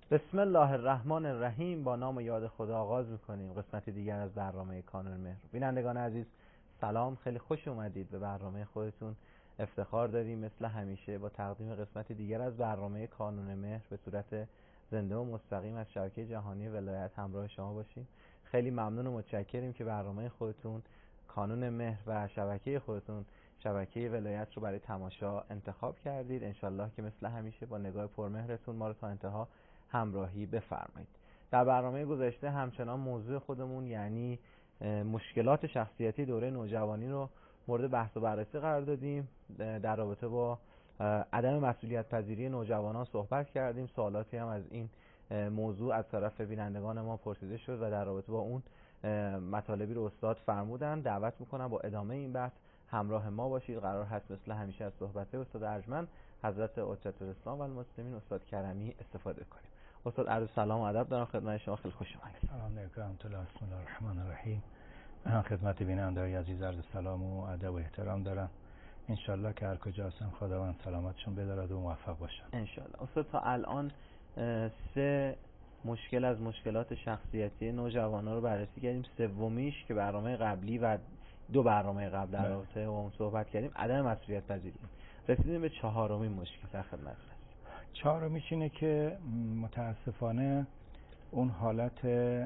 بسم الله الرحمن الرحیم. با نام و یاد خدا آغاز میکنیم قسمت دیگر از برنامه کانون مهر. بینندگان عزیز سلام، خیلی خوش اومدید به برنامه خودتون. افتخار داریم مثل همیشه با تقدیم قسمت دیگر از برنامه کانون مهر به صورت زنده و مستقیم از شبکه جهانی ولایت همراه شما باشیم. خیلی ممنون و متشکریم که برنامه خودتون کانون مهر و شبکه خودتون شبکه ولایت رو برای تماشا انتخاب کردید. انشالله که مثل همیشه با نگاه پرمهرتون ما رو تا انتها همراهی بفرمایید. در برنامه گذشته همچنان موضوع خودمون یعنی مشکلات شخصیتی دوره نوجوانی رو مورد بحث و بررسی قرار دادیم. در رابطه با عدم مسئولیت پذیری نوجوانان صحبت کردیم. سوالاتی هم از این موضوع از طرف بینندگان ما پرسیده شد و در رابطه با اون مطالبی رو استاد فرمودن. دعوت میکنم با ادامه این بحث همراه ما باشید. قرار هست مثل همیشه از صحبت استاد ارجمند حضرت حجت الاسلام و المسلمین استاد کرمی استفاده کنیم. استاد عرض سلام و ادب دارم خدمت شما. خیلی خوش اومدید. سلام علیکم. بسم الله الرحمن الرحیم. من خدمت بینندگان عزیز عرض سلام و ادب و احترام دارم. انشالله که هر کجا هستن خداوند سلامتشون بدارد و موفق باشن انشالله. استاد تا الان 3 مشکل از مشکلات شخصیتی نوجوانان رو بررسی کردیم. سومیش که برنامه قبلی و 2 برنامه قبل در رابطه با اون صحبت کردیم عدم مسئولیت پذیری. رسیدیم به 4مین مشکل. در خدمتتون هستم. 4میش اینه که متاسفانه اون حالت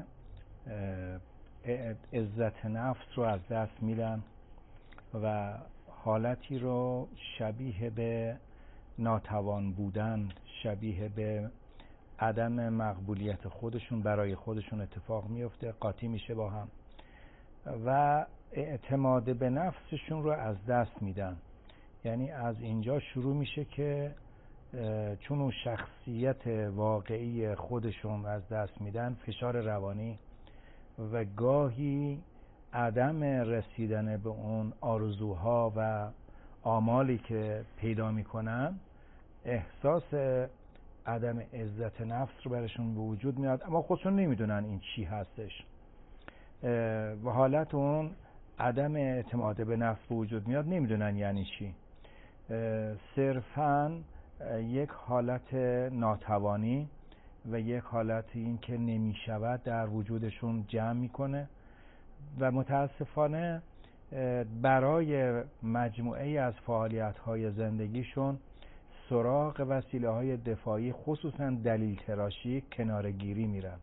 عزت نفس رو از دست میدن و حالتی رو شبیه به ناتوان بودن، شبیه به عدم مقبولیت خودشون برای خودشون اتفاق میفته، قاطی میشه با هم و اعتماد به نفسشون رو از دست میدن. یعنی از اینجا شروع میشه که چون اون شخصیت واقعی خودشون از دست میدن، فشار روانی و گاهی عدم رسیدن به اون آرزوها و آمالی که پیدا میکنن، احساس عدم عزت نفس رو برشون به وجود میاد، اما خودشون نمیدونن این چی هستش و حالت اون عدم اعتماد به نفس به وجود میاد، نمیدونن یعنی چی. صرفاً یک حالت ناتوانی و یک حالت این که نمیشود در وجودشون جمع میکنه و متاسفانه برای مجموعه از فعالیت‌های زندگیشون سراغ وسیله‌های دفاعی خصوصاً دلیل تراشی، کنارگیری میرن.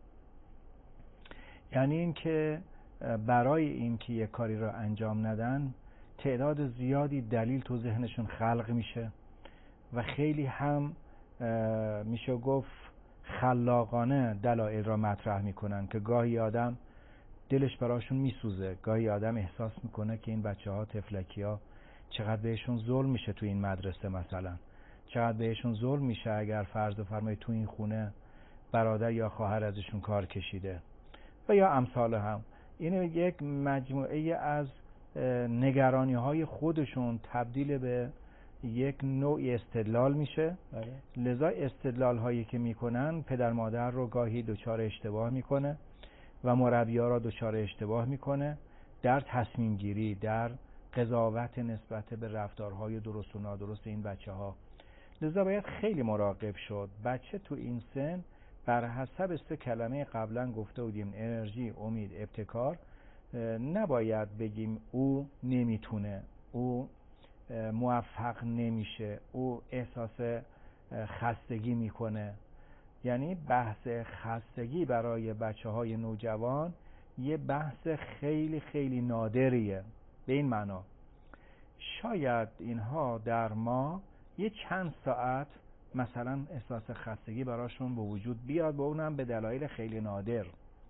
یعنی این که برای اینکه یک کاری را انجام ندن تعداد زیادی دلیل تو ذهنشون خلق میشه و خیلی هم میشه گفت خلاقانه دلایل را مطرح میکنن که گاهی آدم دلش براشون میسوزه، گاهی آدم احساس میکنه که این بچه‌ها تفلکی‌ها چقدر بهشون ظلم میشه تو این مدرسه، مثلا چقدر بهشون ظلم میشه اگر فرض بفرمایید تو این خونه برادر یا خواهر ازشون کار کشیده و یا امثال هم. این یک مجموعه از نگرانی‌های خودشون تبدیل به یک نوعی استدلال میشه. لذا استدلال هایی که میکنن پدر مادر رو گاهی دچار اشتباه میکنه و مربی‌ها را دچار اشتباه میکنه در تصمیم گیری، در قضاوت نسبت به رفتارهای درست و نادرست این بچه ها. لذا باید خیلی مراقب شد. بچه تو این سن بر حسب 3 کلمه قبلا گفته بودیم، انرژی، امید، ابتکار، نباید بگیم او نمیتونه، او موفق نمیشه، او احساس خستگی میکنه. یعنی بحث خستگی برای بچه‌های نوجوان یه بحث خیلی خیلی نادریه. به این معنا شاید اینها در ما یه چند ساعت مثلا احساس خستگی براشون به وجود بیاد، با اونم به دلایل خیلی نادر.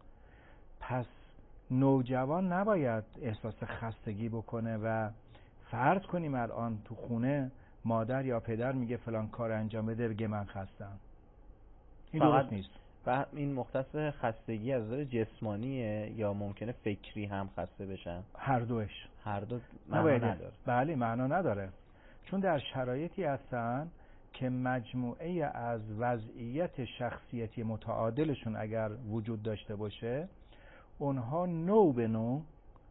پس نوجوان نباید احساس خستگی بکنه و فرض کنیم الان تو خونه مادر یا پدر میگه فلان کار انجام بده، بگه من خستم. این درست نیست. و این مختص خستگی از نظر جسمانیه یا ممکنه فکری هم خسته بشن؟ هر دوش. هر دو معنا نداره. بله معنا نداره، چون در شرایطی هستن که مجموعه از وضعیت شخصیتی متعادلشون اگر وجود داشته باشه، اونها نوع به نوع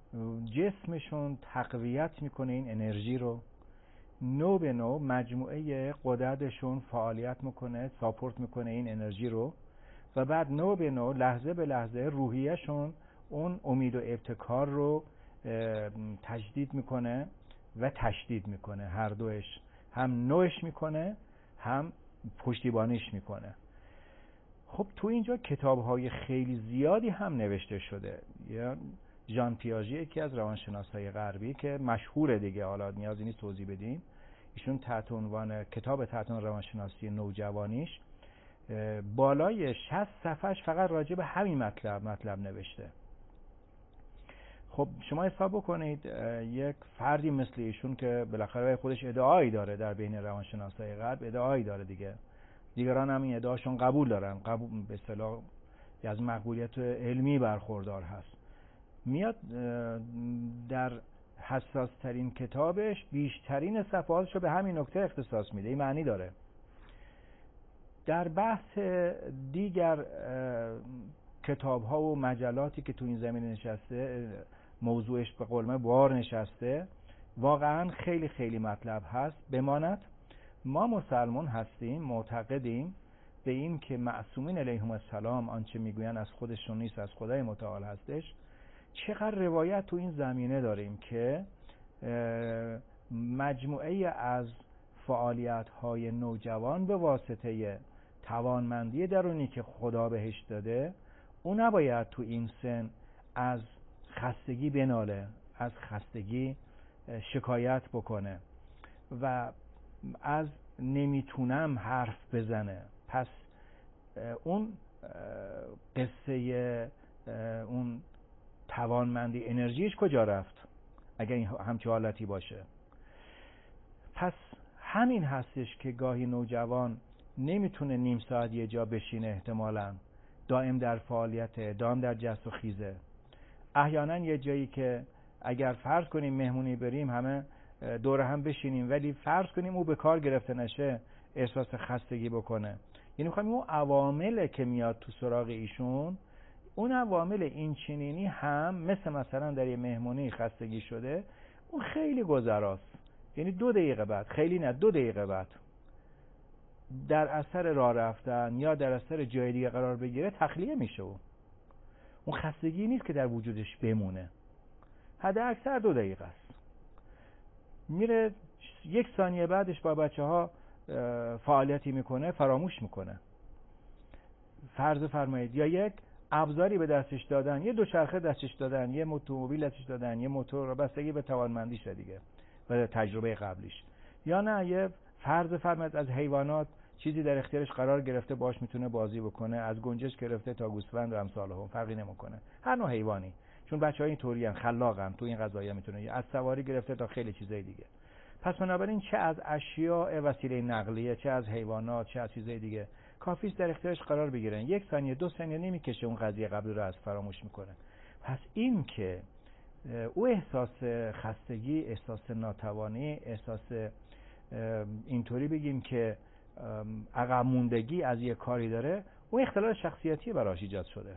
جسمشون تقویت میکنه این انرژی رو، نوع به نوع مجموعه غددشون فعالیت میکنه، ساپورت میکنه این انرژی رو و بعد نوع به نوع، لحظه به لحظه روحیه‌شون اون امید و ابتکار رو تجدید میکنه و تشدید میکنه. هر دوش، هم نوعش میکنه هم پشتیبانیش میکنه. خب تو اینجا کتاب‌های خیلی زیادی هم نوشته شده. یا ژان پیاژه، یکی از روانشناسای غربی که مشهوره دیگه، حالا نیازی نیست توضیح بدیم، ایشون تحت عنوان کتاب تحت عنوان روانشناسی نوجوانیش بالای 60 صفحهش فقط راجع به همین مطلب نوشته. خب شما حساب بکنید یک فردی مثل ایشون که بالاخره خودش ادعایی داره در بین روانشناسای غرب، ادعایی داره دیگه، دیگران هم این ادعاشون قبول دارن، به اصطلاح از مقبولیت علمی برخوردار هست، میاد در حساس ترین کتابش بیشترین صفحاتش رو به همین نکته اختصاص میده. این معنی داره. در بحث دیگر کتاب ها و مجلاتی که تو این زمینه نشسته، موضوعش به قول من بار نشسته، واقعا خیلی خیلی مطلب هست. بماند ما مسلمان هستیم، معتقدیم به این که معصومین علیهم السلام آنچه میگوین از خودشون نیست، از خدای متعال هستش. چقدر روایت تو این زمینه داریم که مجموعه از فعالیت های نوجوان به واسطه توانمندی درونی که خدا بهش داده، اون نباید تو این سن از خستگی بناله، از خستگی شکایت بکنه و از نمیتونم حرف بزنه. پس اون قصه اون توانمندی انرژیش کجا رفت اگر این همچه حالتی باشه؟ پس همین هستش که گاهی نوجوان نمیتونه نیم ساعت یه جا بشینه، احتمالاً دائم در فعالیته، دائم در جست و خیزه. احیانا یه جایی که اگر فرض کنیم مهمونی بریم همه دور هم بشینیم، ولی فرض کنیم او به کار گرفته نشه، احساس خستگی بکنه. یعنی میخوایم اون عوامل که میاد تو سراغ ایشون، اون عوامل این چنینی هم مثلا در یه مهمونی خستگی شده، اون خیلی گذراست. یعنی 2 دقیقه بعد، خیلی نه 2 دقیقه بعد، در اثر راه رفتن یا در اثر جای دیگه قرار بگیره تخلیه میشه. اون خستگی نیست که در وجودش بمونه، حد اکثر 2 دقیقه است. میره 1 ثانیه بعدش با بچه ها فعالیتی میکنه، فراموش میکنه. فرض فرمایید یا یک ابزاری به دستش دادن، یه دوچرخه دستش دادن، یه اتومبیل دستش دادن، یه موتور، بستگی به توانمندیش دیگه و تجربه قبلیش. یا نه یه فرض فرمایید از حیوانات چیزی در اختیارش قرار گرفته، باش میتونه بازی بکنه، از گنجش گرفته تا گوسفند و امثال هم، فرقی نمیکنه، هر نوع حیوانی، چون بچه‌ها اینطورین، خلاقن تو این قضايا، میتونه از سواری گرفته تا خیلی چیزای دیگه. پس بنابراین چه از اشیاء وسیله نقلیه، چه از حیوانات، چه از چیزای دیگه، کافیست در اختیارش قرار بگیرن. 1 ثانیه 2 ثانیه نمیکشه اون قضیه قبلی رو از فراموش میکنه. پس این که او احساس خستگی، احساس ناتوانی، احساس اینطوری بگیم که عقب موندگی از یک کاری داره، اون اختلال شخصیتی براش ایجاد شده.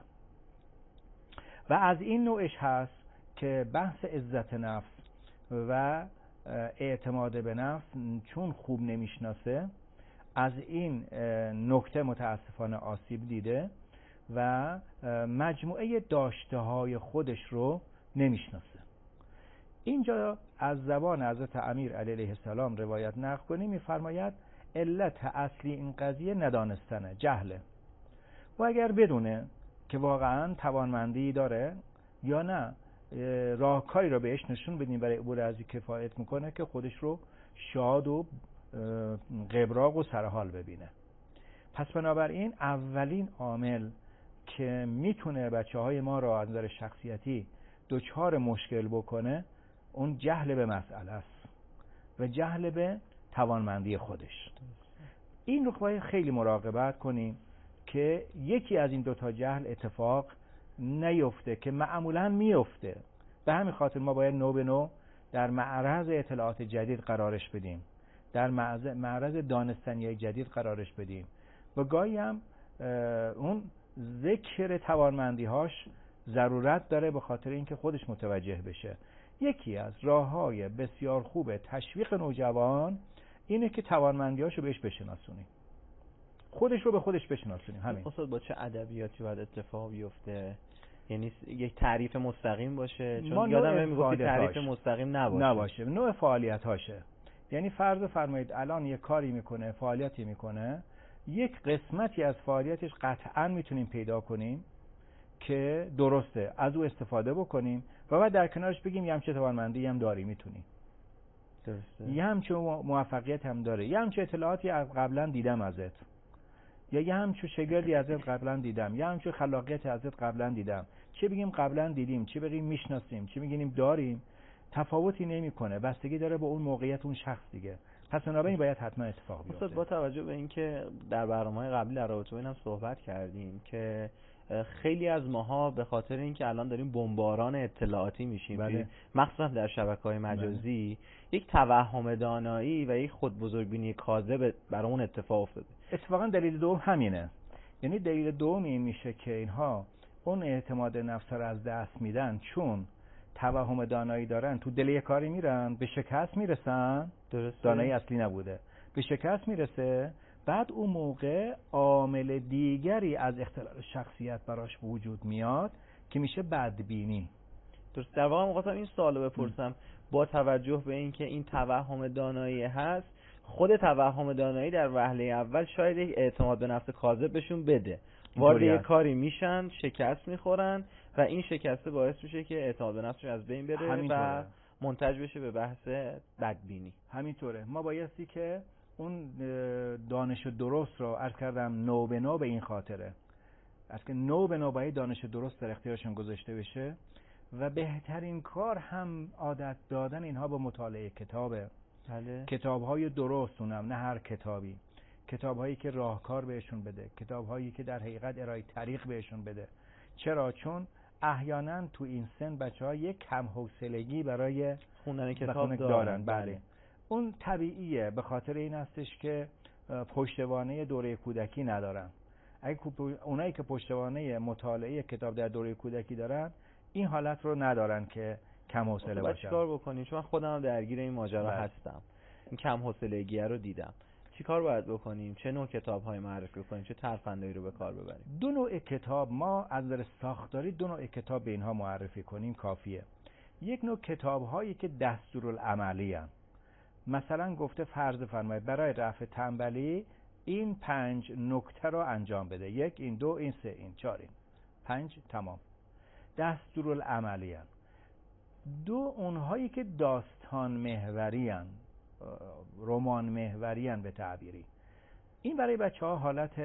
و از این نوعش هست که بحث عزت نفس و اعتماد به نفس چون خوب نمیشناسه، از این نکته متاسفانه آسیب دیده و مجموعه داشته های خودش رو نمیشناسه. اینجا از زبان حضرت امیر علیه السلام روایت نقل کنیم، میفرماید علت اصلی این قضیه ندانستنه، جهله. و اگر بدونه که واقعا توانمندی داره یا نه، راهکاری رو بهش نشون بدیم برای عبور از این کفایت میکنه که خودش رو شاد و قبراق و سرحال ببینه. پس بنابراین اولین عامل که میتونه بچه‌های ما را از نظر شخصیتی دچار مشکل بکنه، اون جهل به مسئله است و جهل به توانمندی خودش. این رو باید خیلی مراقبت کنیم که یکی از این 2 تا جهل اتفاق نیفته که معمولاً میفته. به همین خاطر ما باید نو به نو در معرض اطلاعات جدید قرارش بدیم، در معرض دانستنی جدید قرارش بدیم و گاهی هم اون ذکر توانمندی هاش ضرورت داره به خاطر اینکه خودش متوجه بشه. یکی از راه‌های بسیار خوب تشویق نوجوان اینه که توانمندی‌هاشو بهش بشناسونیم. خودش رو به خودش بشناسونیم. همین. استاد با چه ادبیاتی باید اتفاق بیفته؟ یعنی یک تعریف مستقیم باشه؟ چون یادم میگفتی تعریف مستقیم نباشه. نوع فعالیت هاشه. یعنی فرض فرمایید الان یک کاری میکنه، فعالیتی میکنه، یک قسمتی از فعالیتش قطعا میتونیم پیدا کنیم که درسته، از او استفاده بکنیم و بعد در کنارش بگیم یه همچه توانمندی هم داری، میتونی، درسته، یه همچه موفقیت هم داره، یه همچه اطلاعاتی از قبلا دیدم ازت، یا یه همچه شگردی ازت قبلا دیدم، یه همچه خلاقیت ازت قبلا دیدم. چه بگیم قبلا دیدیم، چه بگیم میشناسیم، چه بگیم داریم، تفاوتی نمیکنه، بستگی داره به اون موقعیت اون شخص دیگه. پس بنابراین باید حتما اتفاق بیفته. با توجه به اینکه در برنامه‌های قبلی در رابطه با اینم صحبت کردیم که خیلی از ماها به خاطر اینکه الان داریم بمباران اطلاعاتی میشیم، بله. مخصوصا در شبکه‌های مجازی، یک توهم دانایی و یک خودبزرگبینی کاذب برای اون اتفاق افتاده. اتفاقا دلیل دوم همینه. یعنی دلیل دوم این میشه که اینها اون اعتماد نفس رو از دست میدن، چون توهم دانایی دارن، تو دل یک کاری میرن، به شکست میرسن. درسته. دانایی اصلی نبوده، به شکست میرسه. بعد اون موقع عامل دیگری از اختلال شخصیت براش وجود میاد که میشه بدبینی. درست. در واقع می‌خواستم این سوالو بپرسم، با توجه به اینکه این توهم دانایی هست، خود توهم دانایی در وهله اول شاید یک اعتماد به نفس کاذب بهشون بده، وارد یک کاری میشن، شکست میخورن و این شکسته باعث میشه که اعتماد به نفسشون از بین بره و منتج بشه به بحث بدبینی. همینطوره. ما بایستی که اون دانش درست رو عرض کردم نو به نو، به این خاطره از که نو به نو باید دانش درست در اختیارشون گذاشته بشه و بهترین کار هم عادت دادن اینها به مطالعه کتابه. بله. کتاب‌های درست، اونم نه هر کتابی، کتاب‌هایی که راهکار بهشون بده، کتاب‌هایی که در حقیقت ارائه طریق بهشون بده. چرا؟ چون احیانا تو این سن بچه‌ها یک کم حوصلگی برای خوندن کتاب دارن. بله. اون طبیعیه، به خاطر این هستش که پشتوانه دوره کودکی ندارن. اونایی که پشتوانه مطالعه کتاب در دوره کودکی دارن، این حالت رو ندارن که کم حوصله باشن. چیکار بکنیم؟ چون من خودم درگیر این ماجرا هستم، این کم حوصلگی رو دیدم. چیکار باید بکنیم؟ چه نوع کتاب‌های معرفی کنیم؟ چه ترفندایی رو به کار ببریم؟ دو نوع کتاب، ما از نظر ساختاری دو نوع کتاب به اینها معرفی کنیم کافیه. یک نوع کتاب‌هایی که دستورالعملی هستند. مثلا گفته فرض فرمایید برای رفع تنبلی این 5 نکته رو انجام بده، 1 این، 2 این، 3 این، 4 این، 5 تمام. دستورالعملی هستند. دو اونهایی که داستان محوری هستند، رمان محوری هستند به تعبیری. این برای بچه‌ها حالت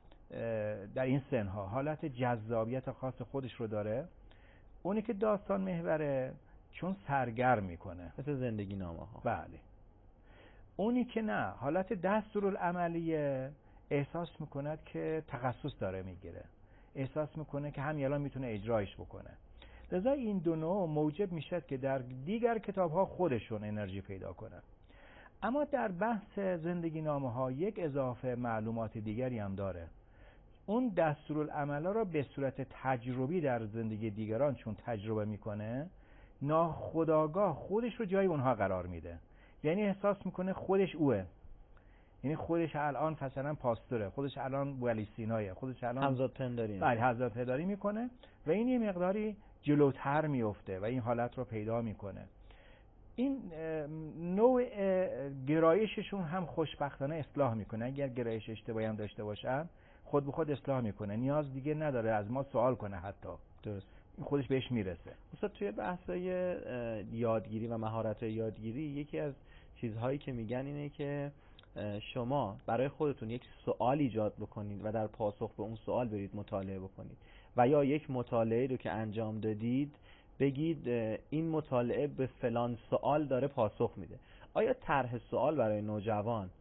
در این سنها حالت جذابیت خاص خودش رو داره. اونی که داستان محوره چون سرگرم میکنه، مثل زندگی نامه ها. بله. اونی که نه، حالت دستورالعملیه، احساس میکند که تخصص داره میگیره، احساس میکنه که همین الان میتونه اجرایش بکنه. لذا این دو نوع موجب میشه که در دیگر کتاب‌ها خودشون انرژی پیدا کنن. اما در بحث زندگی نامه ها یک اضافه معلومات دیگری هم داره. اون دستورالعملا را به صورت تجربی در زندگی دیگران چون تجربه میکنه، ناخودآگاه خودش رو جای اونها قرار میده. یعنی احساس میکنه خودش اوه، یعنی خودش الان مثلا پاستوره، خودش الان ولی سینایه، خودش الان همزاد پنداری، بله همزاد پنداری میکنه و این یه مقداری جلوتر میفته و این حالت رو پیدا میکنه. این نوع گرایششون هم خوشبختانه اصلاح میکنه. اگر گرایش اشتباهی هم داشته باشن خود به خود اصلاح میکنه، نیاز دیگه نداره از ما سوال کنه، حتی درست این خودش بهش میرسه. استاد توی بحثای یادگیری و مهارت‌های یادگیری یکی از چیزهایی که میگن اینه که شما برای خودتون یک سوال ایجاد بکنید و در پاسخ به اون سوال برید مطالعه بکنید و یا یک مطالعه رو که انجام دادید بگید این مطالعه به فلان سوال داره پاسخ میده. آیا طرح سوال برای نوجوان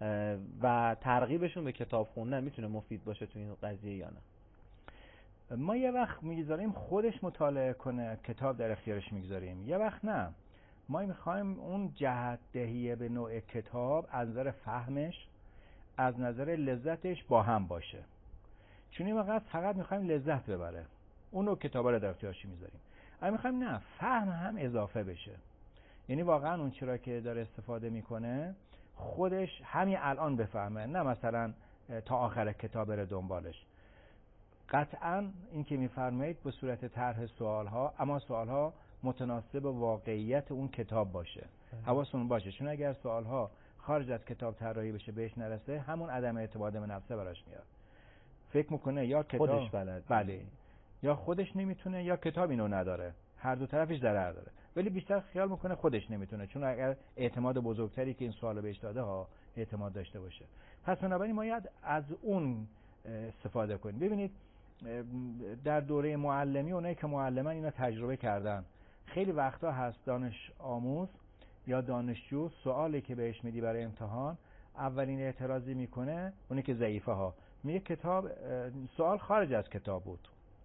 و ترغیبشون به کتاب خوندن میتونه مفید باشه تو این قضیه یا نه؟ ما یه وقت میگذاریم خودش مطالعه کنه، کتاب در اختیارش میگذاریم، یه وقت نه، ما میخوایم اون جهت دهیه به نوع کتاب از نظر فهمش، از نظر لذتش با هم باشه. چون این فقط میخوایم لذت ببره، اون نوع کتابا رو در اختیارش میذاریم. اما میخوایم نه، فهم هم اضافه بشه. یعنی واقعا اون چرا که داره استفاده میکنه خودش همین الان بفهمه، نه مثلا تا آخر کتاب بره دنبالش. قطعاً این که میفرمایید به صورت طرح سوال‌ها، اما سوال‌ها متناسب واقعیت اون کتاب باشه. حواستون باشه، چون اگر سوال‌ها خارج از کتاب طراحی بشه بهش نرسه، همون عدم اعتماد به نفسه براش میاد. فکر میکنه یا کتاب خودش بلد، بله، یا خودش نمیتونه یا کتاب اینو نداره، هر دو طرفش ضرر داره. ولی بیشتر خیال میکنه خودش نمیتونه، چون اگر اعتماد بزرگتری که این سوالو بهش داده ها اعتماد داشته باشه. پس بنابراین ما باید از اون استفاده کنیم. ببینید در دوره معلمی، اونایی که معلمن اینا تجربه کردن، خیلی وقتا هست دانش آموز یا دانشجو سوالی که بهش میدی برای امتحان، اولین اعتراضی میکنه اونی که ضعیفه ها، میگه کتاب سوال خارج از کتاب بود.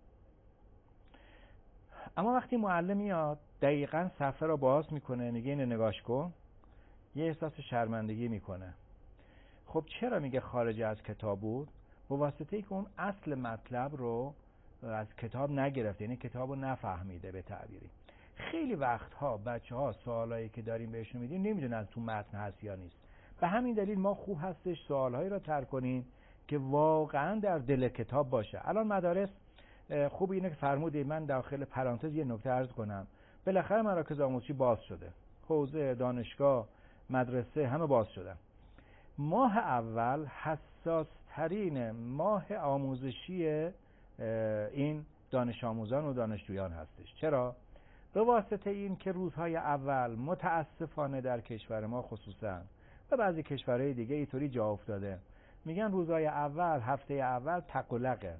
اما وقتی معلم میاد دقیقاً صفحه رو باز میکنه، میگه اینو نگاش کن، یه احساس شرمندگی میکنه. خب چرا میگه خارج از کتاب بود؟ به واسطه ای که اون اصل مطلب رو از کتاب نگرفته، یعنی کتاب رو نفهمیده. به تعبیری خیلی وقتها بچه ها سوالایی که داریم بهشون میدیم نمیدونن تو متن هست یا نیست. به همین دلیل ما خوب هستش سوالهایی رو طرح کنیم که واقعا در دل کتاب باشه. الان مدارس خوب اینه که فرمودید، من داخل پرانتز یه نکته عرض کنم، بالاخره مراکز آموزشی باز شده، حوزه، دانشگاه، مدرسه همه باز شدن. ماه اول حساس ترین ماه آموزشی این دانش آموزان و دانشجویان هستش. چرا؟ به واسطه این که روزهای اول متاسفانه در کشور ما خصوصا و بعضی کشورهای دیگه اینطوری جا افتاده، میگن روزهای اول، هفته اول تقلقه.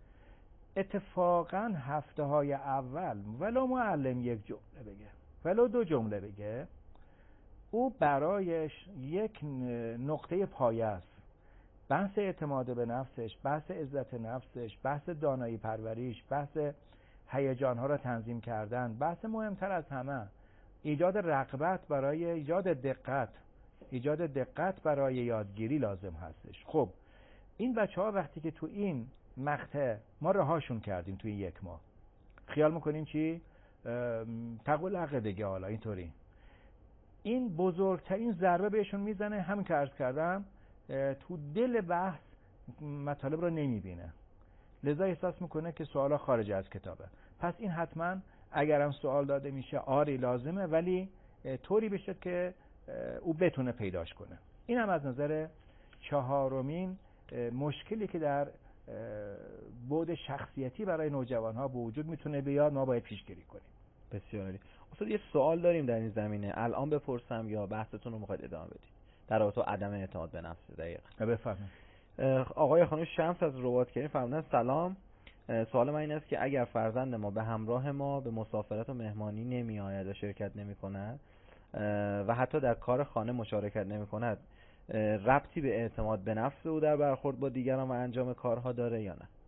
اتفاقا هفته های اول ولو معلم یک جمله بگه، ولو دو جمله بگه، او برایش یک نقطه پایه است. بحث اعتماد به نفسش، بحث عزت نفسش، بحث دانایی پروریش، بحث هیجانها را تنظیم کردن، بحث مهمتر از همه ایجاد رغبت برای ایجاد دقت برای یادگیری لازم هستش. خب این بچه‌ها وقتی که تو این مقطع ما رهاشون کردیم توی یک ماه، خیال میکنیم چی؟ تقلق دیگه، حالا اینطوری، این بزرگترین ضربه بهشون میزنه. همین که عرض کردم، تو دل بحث مطالب رو نمیبینه، لذا احساس میکنه که سوالا خارج از کتابه. پس این حتما اگرم سوال داده میشه آری لازمه، ولی طوری بشه که او بتونه پیداش کنه. این هم از نظر چهارمین مشکلی که در بعد شخصیتی برای نوجوانها به وجود میتونه بیاد، ما باید پیشگیری کنیم. بسیار عالی. استاد یه سوال داریم در این زمینه، الان بپرسم یا بحثتون رو میخواید ادامه بدید در رابطه با عدم اعتماد به نفس؟ دقیقاً بفرمایید. آقای خانم شمس از رباط‌کریم فرمودن سلام، سوال من این است که اگر فرزند ما به همراه ما به مسافرت و مهمانی نمی آید و شرکت نمی کند و حتی در کار خانه مشارکت نمی کند، ربطی به اعتماد به نفس او در برخورد با دیگران و انجام کارها داره یا نه؟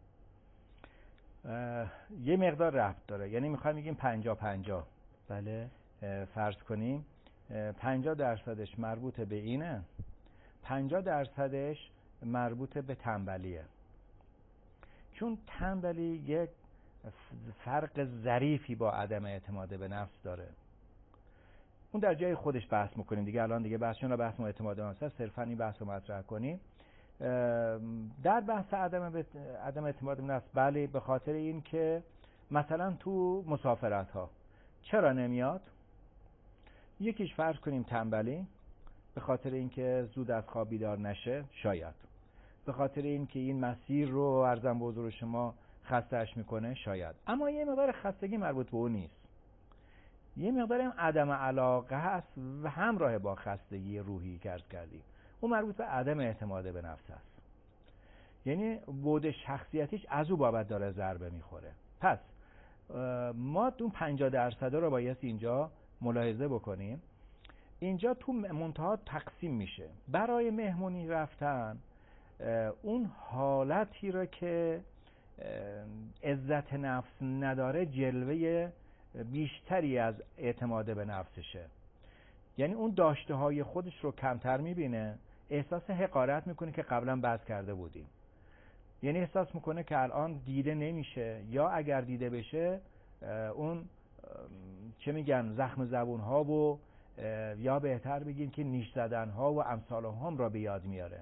یه مقدار ربط داره، یعنی میخوایم بگیم 50-50. بله. فرض کنیم 50% مربوط به اینه، 50% مربوط به تنبلیه. چون تنبلی یک فرق ظریفی با عدم اعتماد به نفس داره. اون در جای خودش بحث میکنیم دیگه، الان دیگه بحثشون رو بحث اعتماد به نفس، صرفا این بحث رو مطرح کنیم. در بحث عدم اعتماد به نفس، بله، به خاطر این که مثلا تو مسافرت ها چرا نمیاد؟ یکیش فرض کنیم تنبلی، به خاطر اینکه زود از خواب بیدار نشه، شاید به خاطر اینکه این مسیر رو عرضم به حضور شما خسته‌اش میکنه، شاید. اما یه مقدار خستگی مربوط به اون نیست، یه مقدار هم عدم علاقه هست و همراه با خستگی روحی که عرض کردیم، اون مربوط به عدم اعتماد به نفس است. یعنی بعد شخصیتیش از او بابت داره ضربه میخوره. پس ما اون 50% رو باید اینجا ملاحظه بکنیم. اینجا تو منتها تقسیم میشه. برای مهمونی رفتن اون حالتی رو که عزت نفس نداره جلوه بیشتری از اعتماد به نفسشه، یعنی اون داشته های خودش رو کمتر میبینه، احساس حقارت میکنه که قبلا بحث کرده بودیم، یعنی احساس میکنه که الان دیده نمیشه، یا اگر دیده بشه اون چه میگن زخم زبون ها و یا بهتر بگیم که نیش زدن ها و امثال هم را به یاد میاره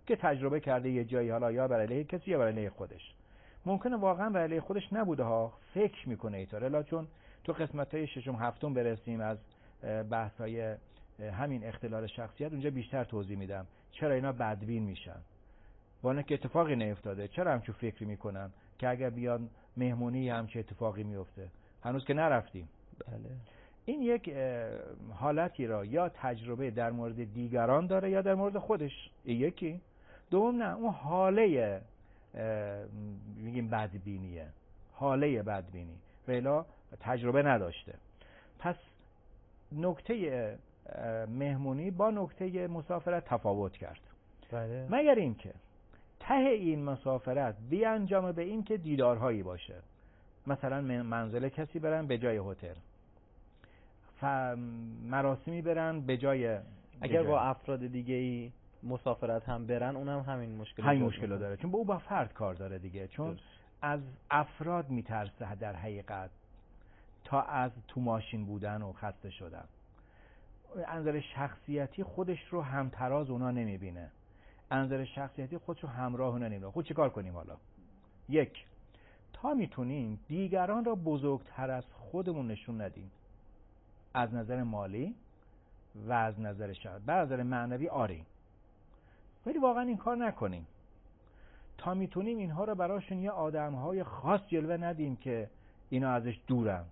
که تجربه کرده یه جایی، حالا یا برای علیه کسی یا برای علیه خودش. ممکنه واقعا برای علیه خودش نبوده ها، فکر میکنه اینطور. الا چون تو قسمت‌های ششم هفتم برسیم از بحث‌های همین اختلال شخصیت، اونجا بیشتر توضیح میدم چرا اینا بدبین میشن. والا که اتفاقی نیفتاده، چرا همچون فکری میکنن که اگر بیان مهمونی همچون اتفاقی میفته؟ هنوز که نرفتیم. بله. این یک حالتی را یا تجربه در مورد دیگران داره یا در مورد خودش. یکی. دوم نه، اون حاله میگیم بدبینیه، حاله بدبینی، ولی تجربه نداشته. پس نکته مهمونی با نکته مسافرت تفاوت کرد. بله. مگر اینکه ته این مسافرت بیانجامه به این که دیدارهایی باشه، مثلا منزل کسی برن به جای هتل، مراسمی برن به جای. اگر با افراد دیگه ای مسافرت هم برن، اونم همین مشکل داره، چون با او با فرد کار داره دیگه، چون از افراد میترسه در حقیقت تا از تو ماشین بودن و خسته شدن. از نظر شخصیتی خودش رو همتراز اونا نمیبینه، از نظر شخصیتی خودش رو همراه اونا نمیبینه. خود چیکار کنیم حالا؟ یک، تا میتونیم دیگران را بزرگتر از خودمون نشون ندیم، از نظر مالی و از نظر شخص، به نظر معنوی آری، ولی واقعا این کار نکنیم. تا میتونیم اینها را براشون یه آدمهای خاص جلوه ندیم که اینا ازش دورن،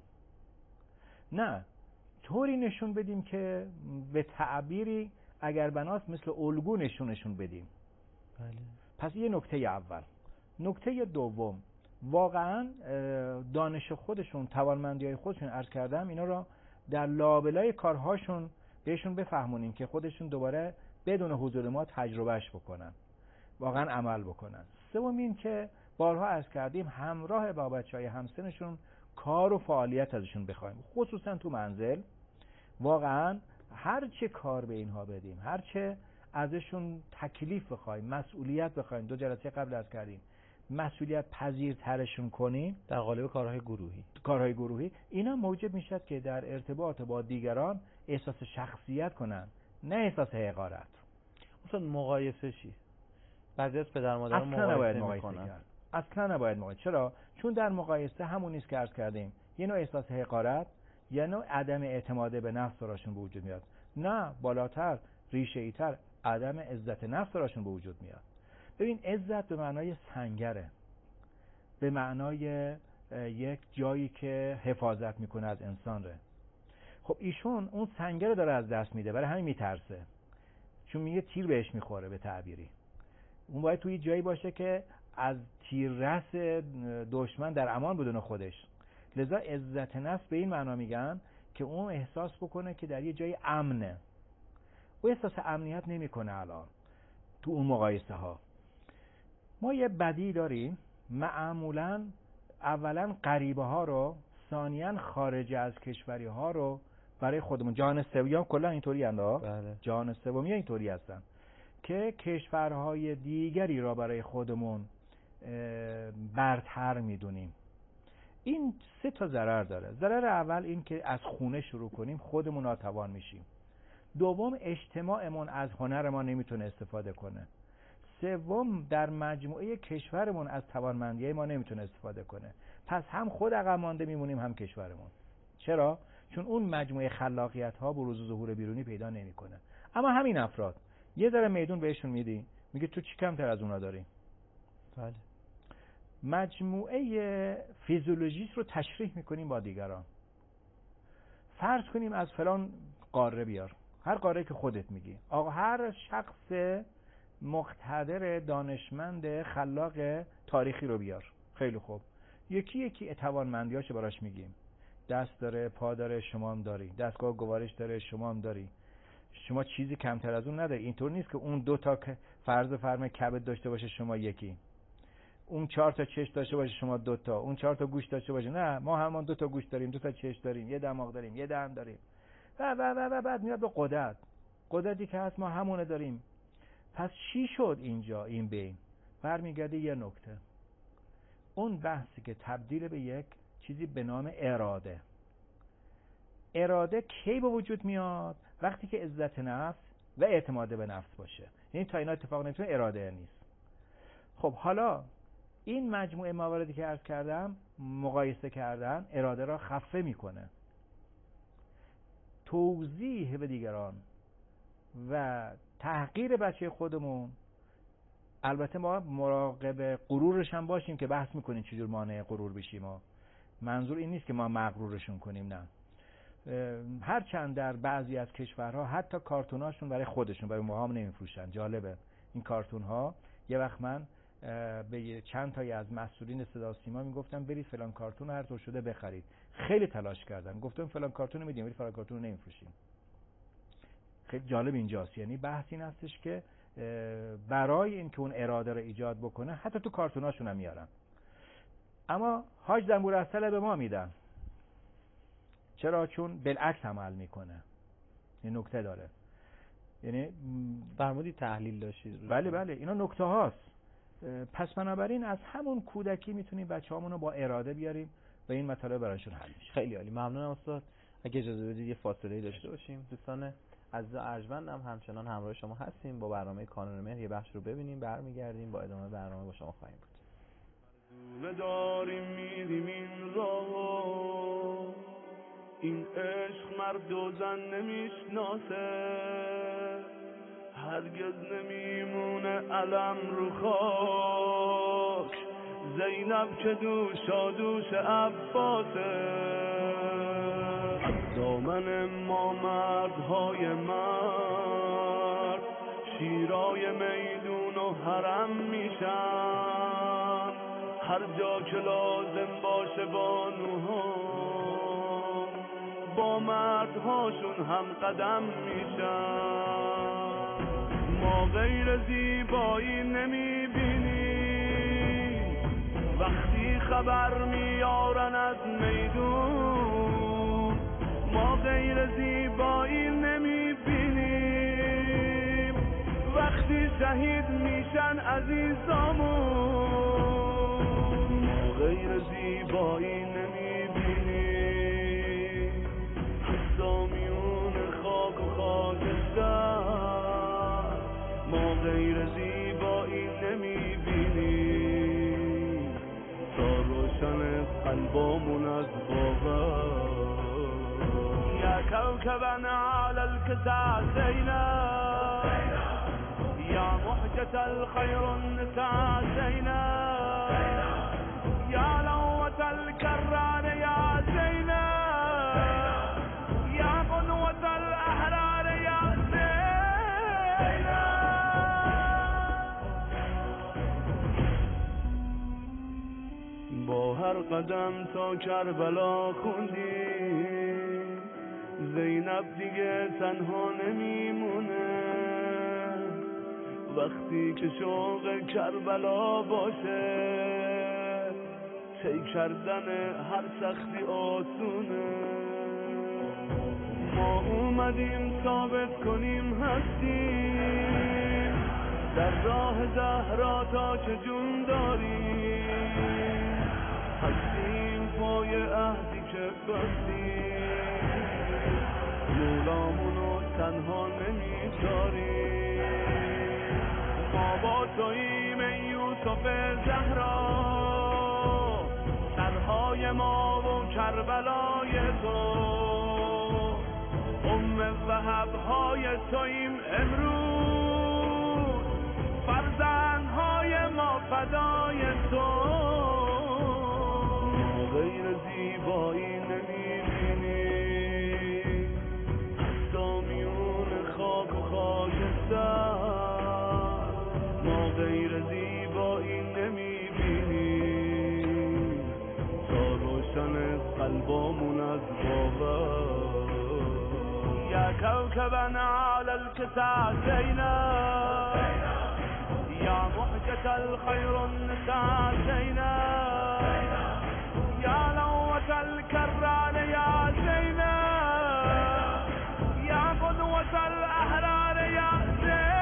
نه، طوری نشون بدیم که به تعبیری اگر بناست مثل الگو نشونشون بدیم. بله. پس یه نکته اول. نکته دوم، واقعا دانش خودشون، توانمندی‌های خودشون، عرض کردم اینا را در لابلای کارهاشون بهشون بفهمونیم که خودشون دوباره بدون حضور ما تجربهش بکنن، واقعا عمل بکنن. سوم این که بارها عرض کردیم همراه با بچهای همسنشون کار و فعالیت ازشون بخوایم، خصوصا تو منزل. واقعا هر چه کار به اینها بدیم، هر چه ازشون تکلیف بخوایم، مسئولیت بخوایم، 2 جلسه قبل عرض کردیم مسئولیت پذیرترشون کنیم در قالب کارهای گروهی، اینا موجب میشد که در ارتباط با دیگران احساس شخصیت کنن، نه احساس حقارت. مثلا مقایسه چی؟ بعضی از پدر مادرها مقایسه میکنن. اصلا نباید مقایسه. چرا؟ چون در مقایسه همون نیست که عرض کردیم، یه نوع احساس حقارت، یه نوع عدم اعتماد به نفس درشون به وجود میاد. نه، بالاتر، ریشه‌ای تر، عدم عزت نفس درشون به وجود میاد. ببین، عزت به معنای سنگره، به معنای یک جایی که حفاظت میکنه از انسان ره. خب ایشون اون سنگره داره از دست میده، برای همین میترسه، چون میگه تیر بهش میخوره به تعبیری. اون باید توی جایی باشه که از تیررس دشمن در امان بدون خودش. لذا عزت نفس به این معنا میگن که اون احساس بکنه که در یه جای امنه. او احساس امنیت نمیکنه الان تو اون مقایسه ها. ما یه بدی داریم، معمولا اولا غریبه ها رو، ثانیاً خارج از کشوری ها رو برای خودمون، جهان سومی هم کلا اینطوری هستن. بله. جهان سومی اینطوری هستن که کشورهای دیگری را برای خودمون برتر میدونیم. این 3 تا ضرر داره. ضرر اول این که از خونه شروع کنیم خودمون ناتوان میشیم. دوم، اجتماعمون از هنر ما نمیتونه استفاده کنه. سوم، در مجموعه کشورمون از توانمندی ما نمیتونه استفاده کنه. پس هم خود عقب مانده میمونیم، هم کشورمون. چرا؟ چون اون مجموعه خلاقیت ها بروز و ظهور بیرونی پیدا نمیکنه. اما همین افراد یه ذره میدون بهشون میدی، میگه تو چی کمتر از اونا داری؟ بله. مجموعه فیزیولوژیست رو تشریح میکنیم با دیگران. فرض کنیم از فلان قاره بیار، هر قاره که خودت میگی، آقا هر شخص مقتدر دانشمند خلاق تاریخی رو بیار. خیلی خوب، یکی یکی توانمندیاشو براش میگیم. دست داره، پا داره، شما هم داری. دستگاه گوارش داره، شما هم داری. شما چیزی کمتر از اون نداری. اینطور نیست که اون 2 تا فرض فرم کبد داشته باشه شما یکی، اون 4 تا چشم داشته باشه شما 2 تا، اون 4 تا گوش داشته باشه. نه، ما همان 2 تا گوش داریم، 2 تا چشم داریم، یه دماغ داریم، یه دهن داریم و بعد میاد به قدرتی که هست ما همونه داریم. پس چی شد اینجا؟ این بین برمیگرده یه نکته، اون بحثی که تبدیل به یک چیزی به نام اراده. اراده کی به وجود میاد؟ وقتی که عزت نفس و اعتماد به نفس باشه. یعنی تا اینا اتفاق نمیفته اراده نیست. خب حالا این مجموعه مواردی که عرض کردم مقایسه کردن اراده را خفه میکنه. توضیح به دیگران و تحقیر بچه خودمون، البته ما مراقب غرورش هم باشیم که بحث میکنیم چجور مانع غرور بشیم. منظور این نیست که ما مغرورشون کنیم، نه. هرچند در بعضی از کشورها حتی کارتوناشون برای خودشون، برای ما هم نمیفروشن. جالبه این کارتونها. یه وقت من به چند تایی از مسئولین صدا و سیما میگفتم برید فلان کارتون هر طور شده بخرید. خیلی تلاش کردن، گفتم فلان کارتون رو میدیم ولی فلان کارتون رو نمیفروشیم. خیلی جالب اینجاست. یعنی بحث این هستش که برای اینکه اون اراده رو ایجاد بکنه حتی تو کارتوناشون هم میارن. اما حاج زنبور عسل به ما میدن. چرا؟ چون بالعکس عمل میکنه. این نکته داره. یعنی فرمودی تحلیل داشتید. بله اینا نکته هاست. پس بنابراین از همون کودکی میتونیم بچه‌هامون رو با اراده بیاریم و این مطالب براشون حل میشه. خیلی عالی، ممنونم استاد. اگه اجازه بدید یه فاصله داشته باشیم. دوستان عزیز ارجمند هم همچنان همراه شما هستیم با برنامه کانون مهر. یه بخش رو ببینیم، برمیگردیم با ادامه برنامه با شما خواهیم بود. داریم میریم این راه، این عشق مرد و زن نمیشناسه، هرگز نمیمونه علم رو خاک، زینب که دوشا دوش عباسه. از دامن ما مردهای مرد شیرای میدون و حرم میشن، هر جا که لازم باشه بانوها با مردهاشون هم قدم میشن. ما غیر زیبایی نمیبینیم وقتی خبر میارن از میدون، ما غیر زیبایی نمیبینیم وقتی شهید میشن عزیزامون. ما غیر زیبایی نمیبینیم حسامیون خاک و خاکستر، ما غیر زیبایی نمیبینیم تا روشن قلبامون از باور. یا کوكبا على الكساء زینب، یا محجة الخير النساء زینب، یا لوة الكرار یا زینب، یا قنوة الاحرار یا زینب. با هر قدم تا کربلا خوندیم زینب دیگه تنها نمیمونه، وقتی که شوق کربلا باشه طی کردن هر سختی آسونه. ما اومدیم ثابت کنیم هستیم در راه زهرا تا که جون داریم، هستیم پای عهدی که بستیم، مولامونو تنها نمیذاریم. ما با توییم یوسف زهرا، سرهای ما و کربلای تو، وهب‌های توییم امروز، فرزندهای ما فدای تو. ما غیر زیبایی نمی‌بینیم اسامیون خاک و خاکستر، ما غیر زیبایی نمی‌بینیم تا روشن قلبامون از باور. یا کوكبا على الكساء زینب، یا محجة الخير النساء زینب، یا لوة الكرار یا زینب، یا قدوة الاحرار یا زینب.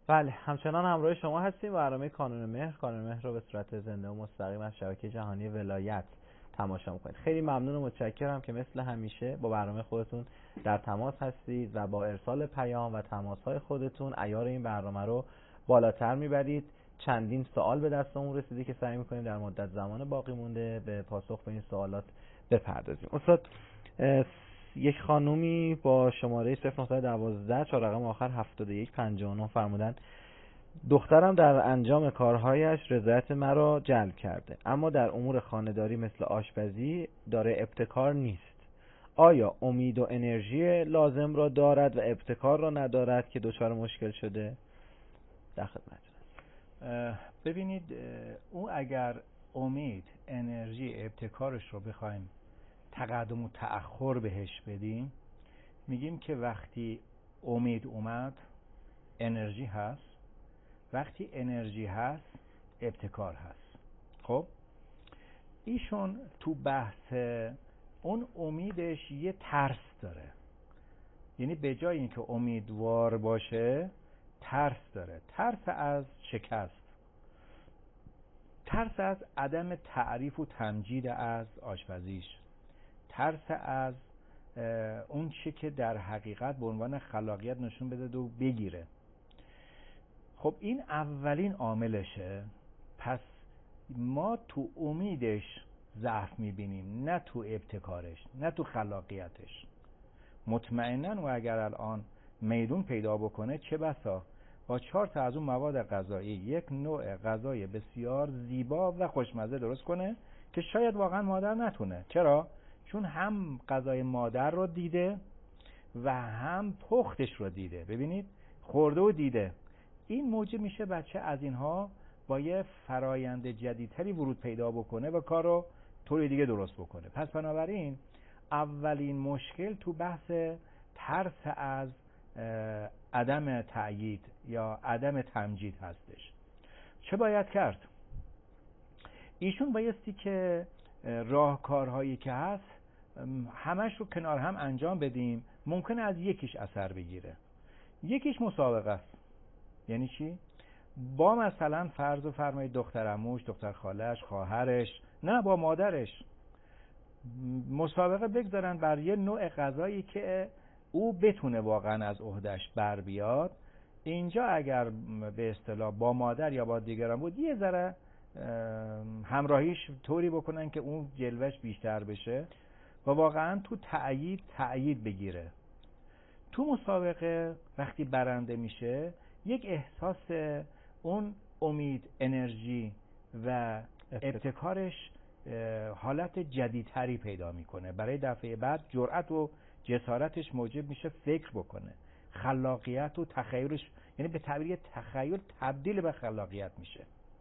بله، همچنان همراه شما هستیم. برنامه کانون مهر رو به صورت زنده و مستقیم از شبکه جهانی ولایت تماشا می‌کنید. خیلی ممنون و متشکرم که مثل همیشه با برنامه خودتون در تماس هستید و با ارسال پیام و تماس‌های خودتون عیار این برنامه رو بالاتر میبرید. چندین سوال به دستمون رسیده که سعی می‌کنیم در مدت زمان باقی مونده به پاسخ به این سوالات بپردازیم. استاد، یک خانومی با شماره 0912 4 رقم آخر 7159 فرمودن دخترم در انجام کارهایش رضایت مرا جلب کرده، اما در امور خانه‌داری مثل آشپزی داره ابتکار نیست. آیا امید و انرژی لازم را دارد و ابتکار را ندارد که دچار مشکل شده؟ در خدمتتون. ببینید، او اگر امید، انرژی، ابتکارش رو بخوایم تقدم و تأخر بهش بدیم، میگیم که وقتی امید اومد انرژی هست، وقتی انرژی هست ابتکار هست. خب ایشون تو بحث اون امیدش یه ترس داره، یعنی به جای اینکه امیدوار باشه ترس داره. ترس از شکست، ترس از عدم تعریف و تمجید از آشپزیش، ترس از اون چی که در حقیقت به عنوان خلاقیت نشون بده و بگیره. خب این اولین عاملشه. پس ما تو امیدش ضعف میبینیم، نه تو ابتکارش، نه تو خلاقیتش. مطمئناً و اگر الان میدون پیدا بکنه چه بسا با 4 تا از اون مواد غذایی یک نوع غذای بسیار زیبا و خوشمزه درست کنه که شاید واقعا مادر نتونه. چرا؟ چون هم غذای مادر رو دیده و هم پختش رو دیده. ببینید، خورده و دیده. این موجب میشه بچه از اینها با یه فرایند جدیدتری ورود پیدا بکنه و کار رو طوری دیگه درست بکنه. پس بنابراین اولین مشکل تو بحث ترس از عدم تأیید یا عدم تمجید هستش. چه باید کرد؟ ایشون بایستی که راهکارهایی که هست همش رو کنار هم انجام بدیم. ممکنه از یکیش اثر بگیره. یکیش مسابقه است. یعنی چی؟ با مثلا فرض و فرمایید دختر عموش، دختر خالش، خواهرش، نه با مادرش مسابقه بگذارن بر یه نوع غذایی که او بتونه واقعا از عهده‌اش بر بیاد. اینجا اگر به اصطلاح با مادر یا با دیگران بود یه ذره همراهیش طوری بکنن که اون جلوش بیشتر بشه و واقعا تو تأیید بگیره. تو مسابقه وقتی برنده میشه یک احساس اون امید، انرژی و ابتکارش حالت جدیدتری پیدا میکنه. برای دفعه بعد جرأت و جسارتش موجب میشه فکر بکنه. خلاقیت و تخیلش، یعنی به تعبیر تخیل تبدیل به خلاقیت میشه.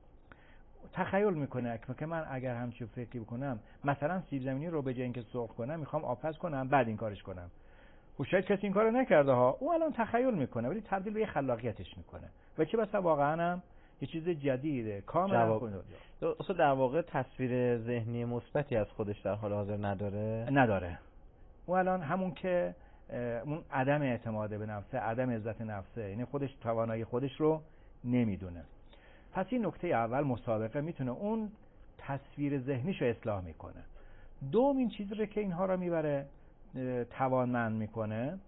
تخیل میکنه که من اگر همچین فکری بکنم، مثلا سیب زمینی رو به جای اینکه سرخ کنم میخوام آبپز کنم بعد این کارش کنم. و شاید کسی این کارو نکرده ها، او الان تخیل میکنه ولی تبدیل به خلاقیتش میکنه و چه بسا واقعا هم یه چیز جدیده کاملا. اصلا در واقع تصویر ذهنی مثبتی از خودش در حال حاضر نداره. او الان همون که اون عدم اعتماد به نفسه، عدم عزت نفسه، یعنی خودش توانایی خودش رو نمیدونه. پس این نکته اول، مسابقه میتونه اون تصویر ذهنیشو اصلاح میکنه. دوم این چیزی رو که اینها رو میبره توانمند میکنه،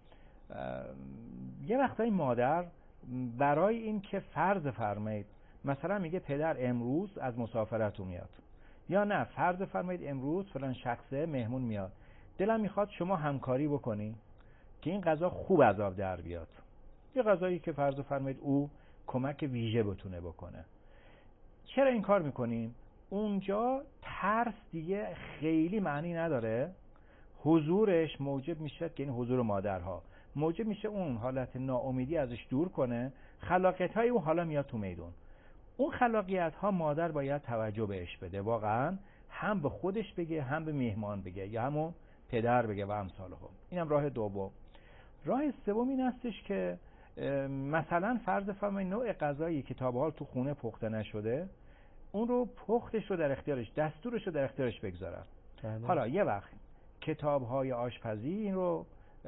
یه وقتایی مادر برای این که فرض فرمایید مثلا میگه پدر امروز از مسافرت میاد، یا نه فرض فرمایید امروز فلان شخصه مهمون میاد، دلم میخواد شما همکاری بکنی که این غذا خوب از آب در بیاد. یه غذایی که فرض فرمایید او کمک ویژه بتونه بکنه. چرا این کار میکنیم؟ اونجا ترس دیگه خیلی معنی نداره. حضورش موجب میشه که این حضور مادرها موجب میشه اون حالت ناامیدی ازش دور کنه. خلاقیت های اون حالا میاد تو میدون. اون خلاقیت ها مادر باید توجه بهش بده، واقعا هم به خودش بگه هم به میهمان بگه یا همون پدر بگه و امثال هم. اینم راه دوم. راه سوم این هستش که مثلا فرض فرمایید نوع غذایی که تا به حال تو خونه پخته نشده، اون رو پختش رو در اختیارش، دستورش رو در اختیارش بگذارن. حالا یه وقت کتاب‌های آشپزی این رو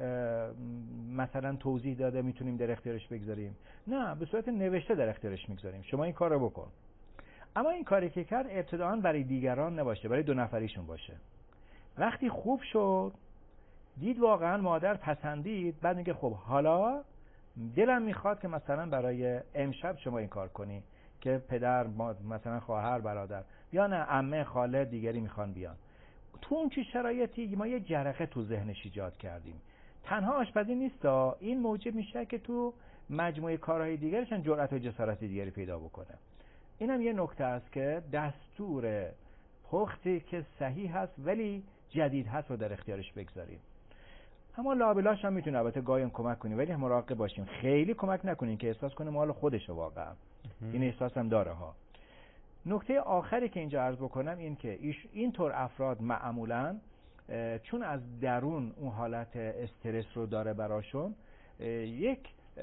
مثلا توضیح داده میتونیم در اختیارش بگذاریم، نه، به صورت نوشته در اختیارش میگذاریم شما این کار رو بکن. اما این کاری که کرد ابتداً برای دیگران نباشه، برای 2 نفریشون باشه. وقتی خوب شد، دید واقعا مادر پسندید، بعد میگه خب حالا دلم میخواد که مثلا برای امشب شما این کار کنی که پدر، مثلا خواهر، برادر یا نه عمه، خاله، دیگری میخوان بیان. تو اون چه شرایطی ما یه جرقه تو ذهنش ایجاد کردیم. تنها آشپزی نیستا، این موجب میشه که تو مجموعه کارهای دیگرش هم جرأت و جسارت دیگری پیدا بکنه. اینم یه نکته است که دستور پختی که صحیح هست ولی جدید هست رو در اختیارش بگذاریم. اما لابلاش هم میتونه البته گاهی کمک کنیم، ولی مراقب باشیم خیلی کمک نکنیم که احساس کنه مال خودشه. واقعا این احساس هم داره ها. نکته آخری که اینجا عرض بکنم این که اینطور افراد معمولاً چون از درون اون حالت استرس رو داره براشون، یک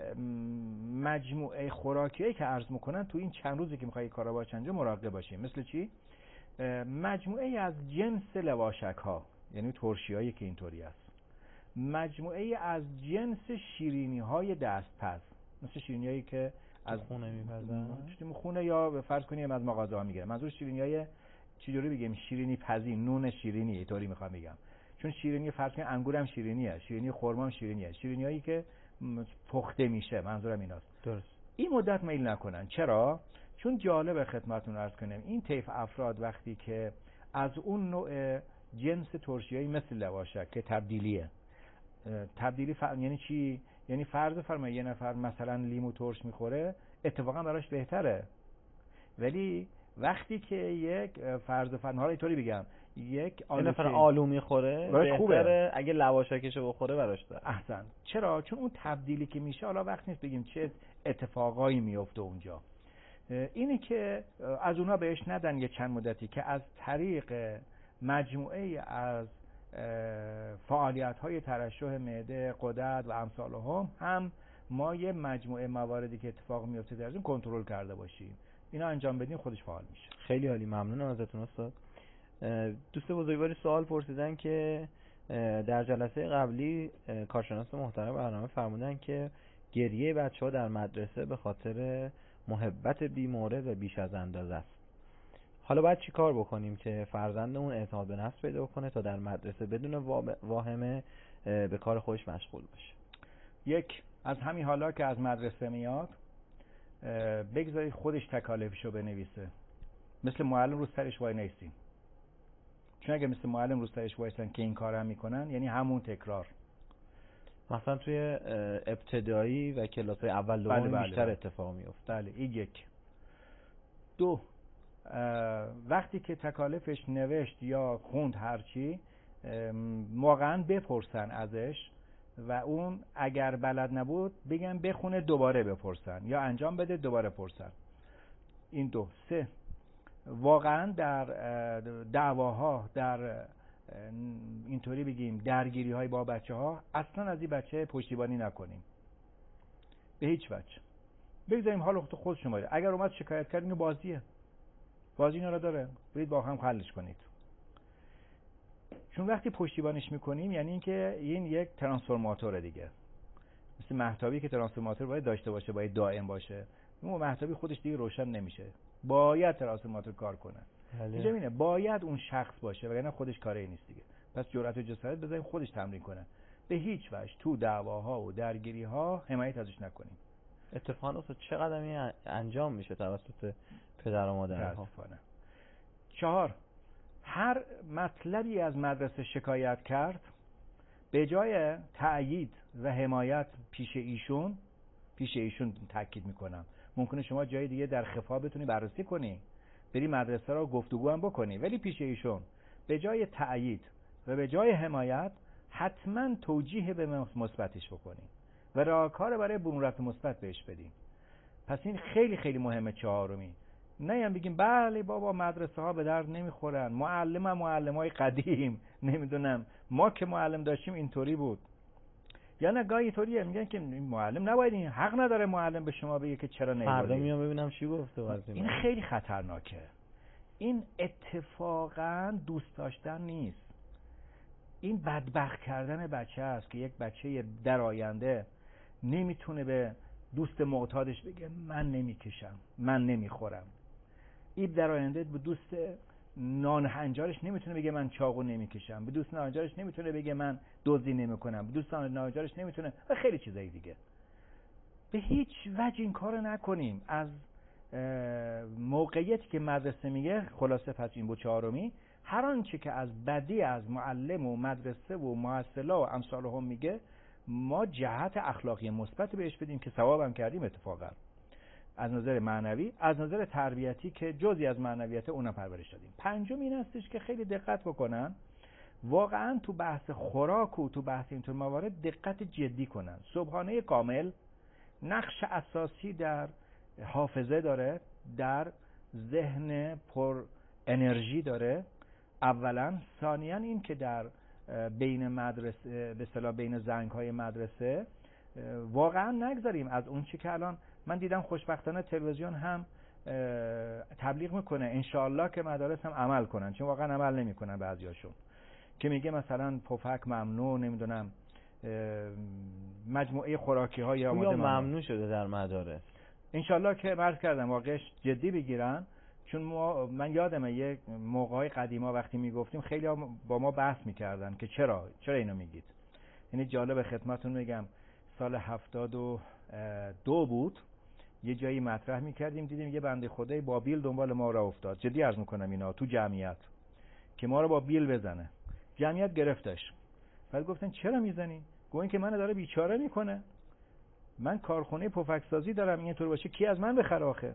مجموعه خوراکیایی که عرض میکنن تو این چند روزی که میخوایی کارا باشه انجام مراقب باشیم. مثل چی؟ مجموعه از جنس لواشک ها، یعنی ترشیایی که اینطوری است، مجموعه از جنس شیرینی های دستپز، مثل شیرینی هایی که از خونه میپزن، خونه یا فرض کنیم از مغازه ها میگیرن. منظور شیرینی های چجوری بگیم؟ شیرینی پزی، نون شیرینی، اینطوری میخوام بگم. چون شیرینی فرض کنیم انگور هم شیرینیه، شیرینی خرما هم شیرینیه، شیرینی هایی که پخته میشه، منظورم ایناست. درست. این مدت میل نکنن. چرا؟ چون جالب خدمتتون عرض کنم این طیف افراد وقتی که از اون نوع جنس ترشیایی مثل لواشک که تبدیلیه، تبدیلی یعنی چی؟ یعنی فرض فرمایید یه نفر مثلا لیمو ترش میخوره، اتفاقا براش بهتره، ولی وقتی که یک فرض حالا اینطوری بگم، یک نفر آلو میخوره بهتره خوبه. اگه لواشکشو بخوره براش ده. احسن. چرا؟ چون اون تبدیلی که میشه، حالا وقت نیست بگیم چه اتفاقایی میفته اونجا. اینه که از اونا بهش ندن یه چند مدتی که از طریق مجموعه از فعالیت‌های ترشح معده، غدد و امثال هم ما یه مجموعه مواردی که اتفاق میفته در اون کنترل کرده باشیم. اینا انجام بدیم خودش فعال میشه. خیلی عالی، ممنونم ازتون استاد. دوست بزرگواری سوال پرسیدن که در جلسه قبلی کارشناس محترم برنامه فرمودن که گریه بچه‌ها در مدرسه به خاطر محبت بی‌مورد و بیش از اندازه است. حالا باید چی کار بکنیم که فرزندمون اعتماد به نفس پیدا کنه تا در مدرسه بدون واهمه به کار خودش مشغول باشه؟ یک، از همین حالا که از مدرسه میاد بگذارید خودش تکالیفشو بنویسه. مثل معلم رو سرش وای نیستین، چون اگه مثل معلم رو سرش وایسن که این کار هم میکنن یعنی همون تکرار. مثلا توی ابتدایی و کلاس‌های اول دوم بیشتر اتفاق میفته. بله، این یک. دو، وقتی که تکالیفش نوشت یا خوند هرچی، واقعا بپرسن ازش و اون اگر بلد نبود بگن بخونه دوباره بپرسن یا انجام بده دوباره پرسن. این دو. سه، واقعا در دعواها، در اینطوری بگیم درگیری های با بچه ها اصلا از این بچه پشتیبانی نکنیم به هیچ وجه. بگذاریم حال خودشون باشه. اگر اومد شکایت کرد اینو بازیه، بازی اینا رو داره، برید با هم حلش کنید. چون وقتی پشتیبانیش میکنیم یعنی اینکه این یک ترانسفورماتوره دیگه، مثل مهتابی که ترانسفورماتور باید داشته باشه، باید دائم باشه. اون مهتابی خودش دیگه روشن نمیشه، باید ترانسفورماتور کار کنه. اینجا اینه باید اون شخص باشه وگرنه خودش کاری نیست دیگه. پس جرأت و جسارت بذاریم خودش تمرین کنه. به هیچ وجه تو دعواها و درگیری‌ها حمایت ازش نکنیم. اتفاقا اصلا چه قدمی انجام میشه توسط پدر و مادرها؟ 4، هر مطلبی از مدرسه شکایت کرد، به جای تأیید و حمایت پیش ایشون تاکید میکنم، ممکنه شما جای دیگه در خفا بتونی بررسی کنی، بری مدرسه رو گفتگو هم بکنی، ولی پیش ایشون به جای تأیید و به جای حمایت حتما توجیه به مثبتش بکنی و راهکار برای بنورت مثبت بهش بدیم. پس این خیلی خیلی مهمه. 4، نه هم بگیم بله بابا مدرسه ها به درد نمیخورن، معلمای قدیم نمیدونم ما که معلم داشتیم اینطوری بود، یا نه گاهی اینطوریه میگن که معلم نباید، این حق نداره معلم به شما بگه که چرا نمی‌گی. فردا میام ببینم چی گفته واسه این خیلی خطرناکه. این اتفاقا دوست داشتن نیست. این بدبخت کردن بچه است که یک بچه در آینده نمیتونه به دوست معتادش بگه من نمیکشم، من نمیخورم. این در آینده به دوست نانهنجارش نمیتونه بگه من چاقو نمیکشم، به دوست نانهنجارش نمیتونه بگه من دزدی نمیکنم، به دوست نانهنجارش نمیتونه و خیلی چیزای دیگه. به هیچ وجه این کارو نکنیم. از موقعیتی که مدرسه میگه، خلاصه پس این بود چهارمی، هر آنچه که از بدی از معلم و مدرسه و محصلا و امثالهم میگه ما جهت اخلاقی مثبت بهش بدیم که ثواب هم کردیم اتفاقا، از نظر معنوی، از نظر تربیتی که جزئی از معنویت اونم پرورش دادیم. پنجم این هستش که خیلی دقت بکنن، واقعا تو بحث خوراک و تو بحث اینطور موارد دقت جدی کنن. صبحانه کامل نقش اساسی در حافظه داره، در ذهن پر انرژی داره اولا. ثانیاً این که در بین مدرسه، به اصطلاح بین زنگ‌های مدرسه، واقعا نگذاریم از اون چی که الان من دیدم خوشبختانه تلویزیون هم تبلیغ میکنه انشاءالله که مدارس هم عمل کنن، چون واقعا عمل نمیکنن بعضیاشون، که میگه مثلا پفک ممنوع، نمیدونم مجموعه خوراکی های آماده ممنوع شده در مدارس. انشاءالله که عرض کردم واقعش جدی بگیرن، چون من یادمه یک موقعای قدیما وقتی میگفتیم خیلی با ما بحث میکردن که چرا اینو میگید. یعنی جالب خدمتتون میگم سال 72 بود، یه جایی مطرح میکردیم، دیدیم یه بنده خدای با بیل دنبال ما را افتاد، جدی عرض میکنم اینا تو جمعیت، که ما رو با بیل بزنه. جمعیت گرفتش. بعد گفتن چرا میزنی؟ گفت این که منو داره بیچاره میکنه، من کارخونه پفک سازی دارم، اینطور باشه کی از من بخره آخه؟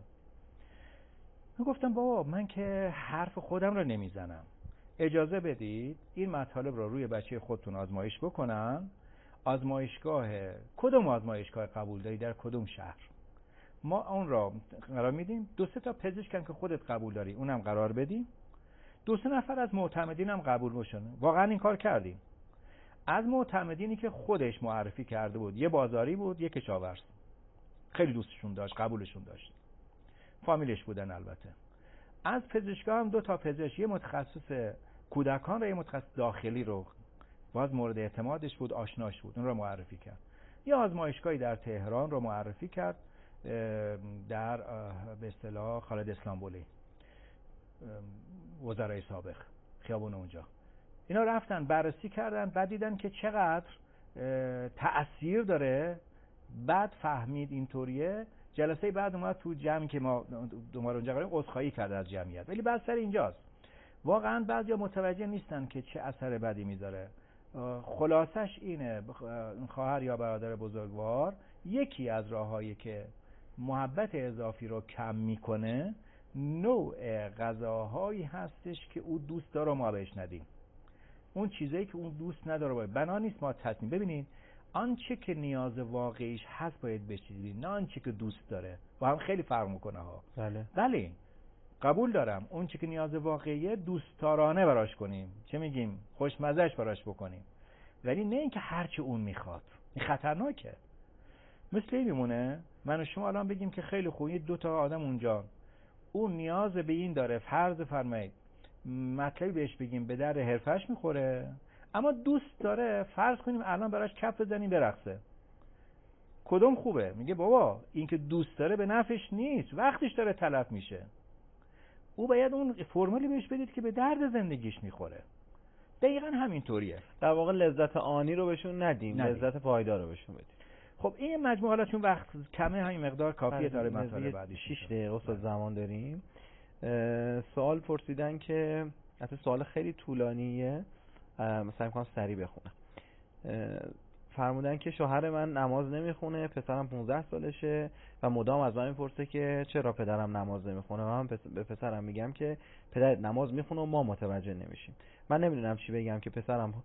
من گفتم بابا من که حرف خودم رو نمیزنم، اجازه بدید این مطالب رو روی بچه خودتون آزمایش بکنن. آزمایشگاه کدوم آزمایشگاه قبول داری در کدوم شهر، ما اون را قرار میدیم. 2-3 تا پزشکم که خودت قبول داری اونم قرار بدیم، 2-3 نفر از معتمدین هم قبول بشن. واقعا این کار کردیم. از معتمدینی که خودش معرفی کرده بود، یه بازاری بود، یه کشاورز، خیلی دوستشون داشت، قبولشون داشت، فامیلش بودن البته. از پزشکا هم 2 تا پزشک، یه متخصص کودکان و یه متخصص داخلی رو باز مورد اعتمادش بود، آشناش بود، اون رو معرفی کرد. یه آزمایشگاهی در تهران رو معرفی کرد، در به اصطلاح خالد اسلامبولی، وزرای سابق، خیابون اونجا. اینا رفتن بررسی کردن، بعد دیدن که چقدر تأثیر داره. بعد فهمید اینطوریه. جلسه بعد اومد تو جمعی که ما دوباره اونجا قراریم عذرخواهی کرد از جمعیت. ولی بحث سر اینجاست، واقعا بعضیا متوجه نیستن که چه اثر بدی میذاره. خلاصش اینه خواهر یا برادر بزرگوار، یکی از راههایی که محبت اضافی رو کم میکنه نوع غذاهایی هستش که او دوست داره ما بهش ندیم. اون چیزایی که اون دوست نداره باید بنا نیست ما تصمیم. ببینید آنچه که نیاز واقعیش هست باید بشید، نه آنچه که دوست داره. با هم خیلی فرق میکنه ها. بله قبول دارم اون چه که نیاز واقعیه دوستدارانه براش کنیم، چه میگیم خوشمزهش براش بکنیم، ولی نه اینکه هرچی اون میخواد. این خطرناکه. مثل این میمونه من و شما الان بگیم که خیلی خوبی 2 تا آدم اونجا، اون نیاز به این داره، فرض فرمایید مطلبی بهش بگیم به در حرفش میخوره، اما دوست داره فرض کنیم الان براش کف بزنیم برقصه. کدوم خوبه؟ میگه بابا این که دوست داره به نفعش نیست، وقتش داره تلف میشه. او باید اون فرمولی بهش بدید که به درد زندگیش میخوره. دقیقاً همینطوریه. در واقع لذت آنی رو بهشون ندیم. لذت پایدار رو بهشون بدیم. خب این مجموعه حالا چون وقت کمه همین مقدار کافیه تا مطالب بعدی. 6 دقیقه استاد زمان داریم. سوال پرسیدن که حتی سوال خیلی طولانیه، مثلا میخوام سریع بخونم. فرمودن که شوهر من نماز نمیخونه، پسرم 15 سالشه و مدام از من میپرسه که چرا پدرم نماز نمیخونه. من به پسرم میگم که پدرت نماز میخونه و ما متوجه نمیشیم. من نمیدونم چی بگم که پسرم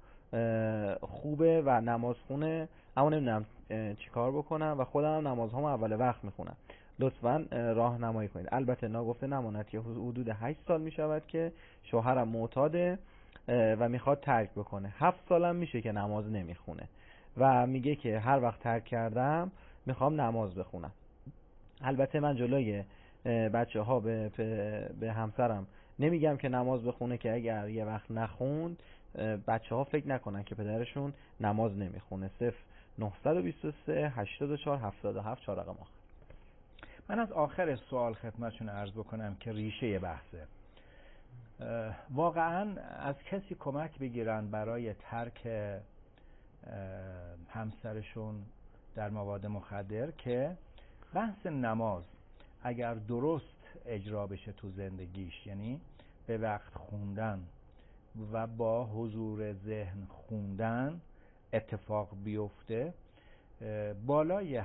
خوبه و نماز خونه، اما نمیدونم چی کار بکنم و خودم هم نمازهامو اول وقت میخونم. لطفاً راهنمایی کنید. البته ناگفته نماند که حدود 8 سال میشود که شوهرم معتاده و میخواد ترک بکنه. 7 سالم میشه که نماز نمیخونه و میگه که هر وقت ترک کردم میخوام نماز بخونم. البته من جلوی بچه ها به همسرم نمیگم که نماز بخونه، که اگر یه وقت نخوند بچه ها فکر نکنن که پدرشون نماز نمیخونه. 0923 84 77 4 رقم آخر. من از آخر سوال خدمتشون عرض بکنم که ریشه بحثه. واقعا از کسی کمک بگیرن برای ترک همسرشون در مواد مخدر که بحث نماز اگر درست اجرا بشه تو زندگیش، یعنی به وقت خوندن و با حضور ذهن خوندن اتفاق بیفته، بالای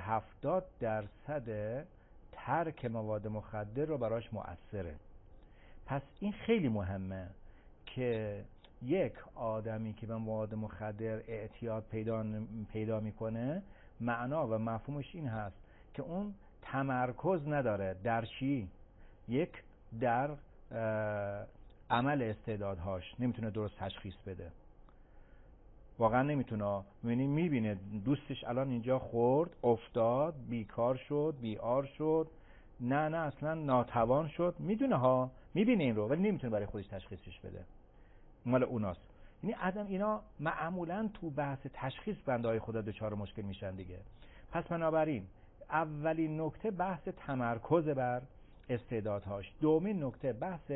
70% ترک مواد مخدر رو براش مؤثره. پس این خیلی مهمه که یک آدمی که به مواد مخدر اعتیاد پیدا میکنه، معنا و مفهومش این هست که اون تمرکز نداره در چی؟ یک، در عمل استعدادهاش نمیتونه درست تشخیص بده، واقعا نمیتونه. میبینه دوستش الان اینجا خورد، افتاد، بیکار شد، بیار شد، نه اصلا ناتوان شد، میدونه ها، میبینه این رو، ولی نمیتونه برای خودش تشخیصش بده. مال اوناست. یعنی آدم اینا معمولا تو بحث تشخیص بنده‌های خدا دچار مشکل میشن دیگه. پس بنابراین اولین نکته بحث تمرکز بر استعدادهاش، دومین نکته بحث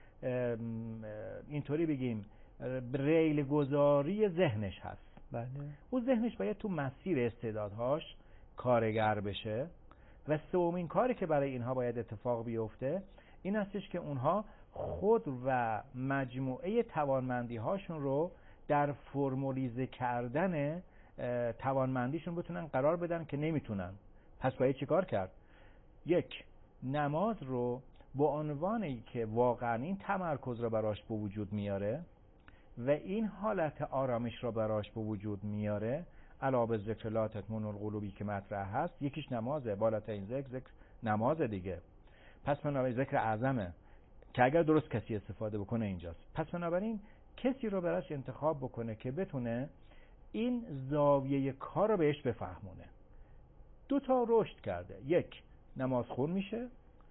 اینطوری بگیم ریل گذاری ذهنش هست. بله. اون ذهنش باید تو مسیر استعدادهاش کارگر بشه. و سومین کاری که برای اینها باید اتفاق بیفته این هستش که اونها خود و مجموعه توانمندی هاشون رو در فرمولیزه کردن توانمندیشون بتونن قرار بدن که نمیتونن. پس باید چی کار کرد؟ یک، نماز رو با عنوانی که واقعا این تمرکز رو براش به وجود میاره و این حالت آرامش رو براش به وجود میاره، علاوه بر ذکر لا تطمئن القلوبی که مطرح هست، یکیش نمازه، بالاترین ذکر نماز دیگه. پس بنابراین ذکر اعظمه که اگر درست کسی استفاده بکنه اینجاست. پس بنابراین کسی رو براش انتخاب بکنه که بتونه این زاویه کار رو بهش بفهمونه. 2 تا رشد کرده، یک نماز خون میشه،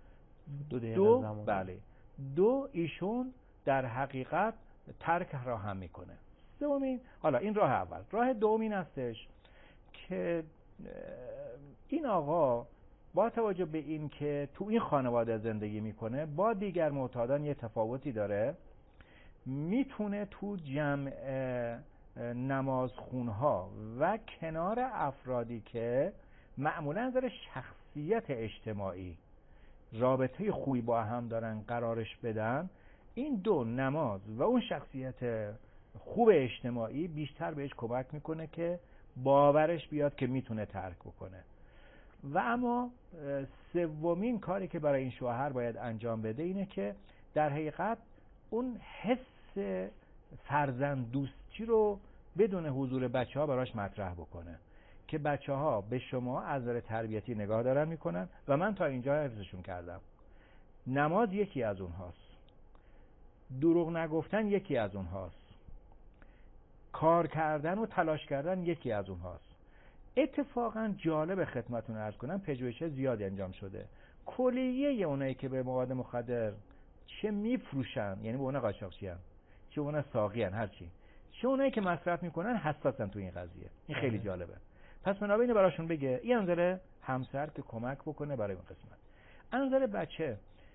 2 ایشون در حقیقت ترک را هم میکنه. دومین، حالا این راه اول. راه دومین هستش که این آقا با توجه به این که تو این خانواده زندگی میکنه با دیگر معتادان یه تفاوتی داره، میتونه تو جمع نمازخونها و کنار افرادی که معمولا در شخصیت اجتماعی رابطه خوبی با هم دارن قرارش بدن، این دو، نماز و اون شخصیت خوب اجتماعی، بیشتر بهش کمک میکنه که باورش بیاد که میتونه ترک بکنه. و اما سومین کاری که برای این شوهر باید انجام بده اینه که در حقیقت اون حس فرزند دوستی رو بدون حضور بچه ها براش مطرح بکنه که بچه ها به شما از نظر تربیتی نگاه دارن میکنن و من تا اینجا حفظشون کردم. نماز یکی از اونهاست، دروغ نگفتن یکی از اونهاست، کار کردن و تلاش کردن یکی از اونهاست. اتفاقا جالب خدمتتون عرض کنم، پژوهش زیادی انجام شده. کلیه اونایی که به مواد مخدر چه میفروشن، یعنی به اون قاچاقچیان، چه اون ساقیان، هر چی، چه اونایی که مصرف میکنن، حساسن تو این قضیه. این خیلی جالبه. پس بنابراین براشون بگه این انظر همسر که کمک بکنه برای اون قسمت. انظر بچه،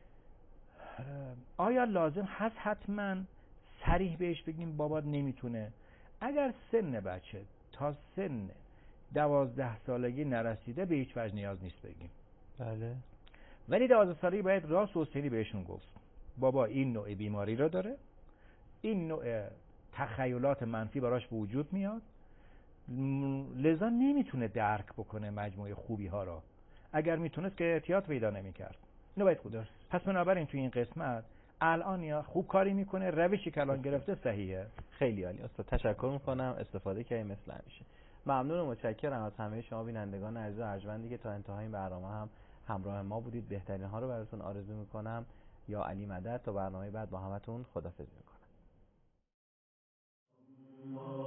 آیا لازم هست حتما صریح بهش بگیم بابات نمیتونه؟ اگر سن بچه تا سن 12 سالگی نرسیده به هیچ وجه نیاز نیست بگیم. بله. ولی 12 سالگی باید راست و صریح بهشون گفت بابا این نوع بیماری رو داره، این نوع تخیلات منفی براش به وجود میاد، لذا نمیتونه درک بکنه مجموعه خوبی ها را. اگر میتونست که احتیاط پیدا نمیکرد. اینو باید خود داشت. پس بنابراین تو این قسمت الان یا خوب کاری میکنه، روشی که الان گرفته صحیحه. خیلی عالی استاد، تشکر میکنم، استفاده کردیم مثل همیشه. ممنون و متشکرم از همه شما بینندگان عزیز و ارجمندی که تا انتهای این برنامه هم همراه ما بودید. بهترین ها رو براتون آرزو میکنم. یا علی مدد. تا برنامه بعد با همتون خداحافظی میکنم.